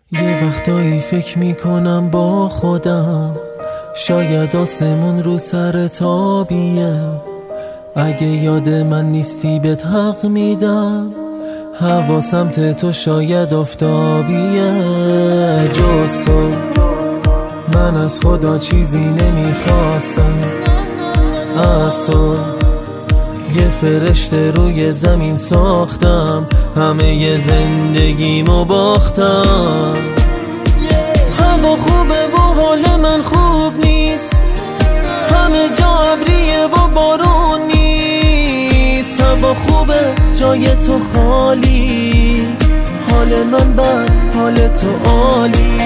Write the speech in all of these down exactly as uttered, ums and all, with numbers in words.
یه وقتایی فکر میکنم با خودم شاید آسمون رو سر تابیه. اگه یاد من نیستی بهت حق میدم، هوا سمت تو شاید آفتابیه. جز تو من از خدا چیزی نمیخواستم، از تو یه فرشته روی زمین ساختم، همه ی زندگیمو باختم. هوا خوبه و حال من خوب نیست، همه جا ابریه و بارون نیست. هوا خوبه جای تو خالی، حال من بد حال تو عالی.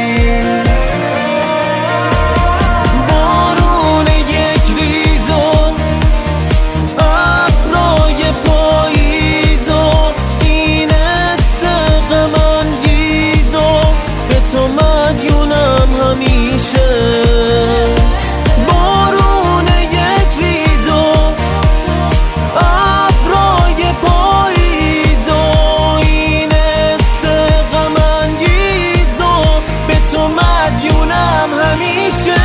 بارون یک ریز و ابرای پاییز و این حس غم انگیز و به تو مدیونم همیشه.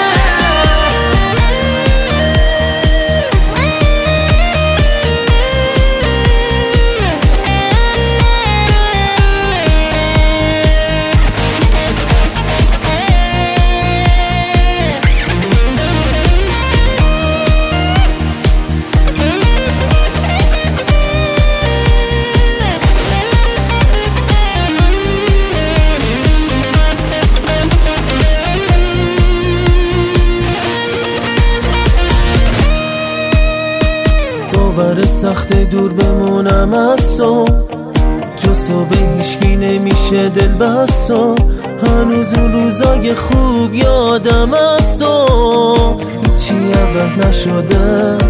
باور سخت دور بمونم از تو، جز تو به هیچکی نمیشه دل بست و هنوز اون روزای خوب یادم از تو. هیچی عوض نشده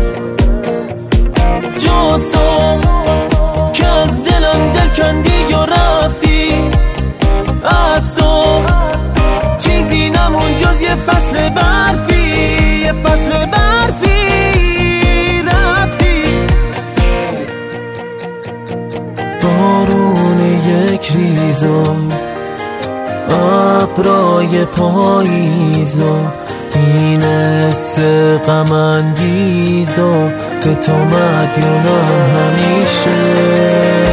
جز تو که از دلم دل کندی یا رفتی. از تو چیزی نمون جز یه فصل برفی، یه فصل برفی. بارون یک ریز و ابرای پاییز و این حس غم انگیز و به تو مدیونم همیشه.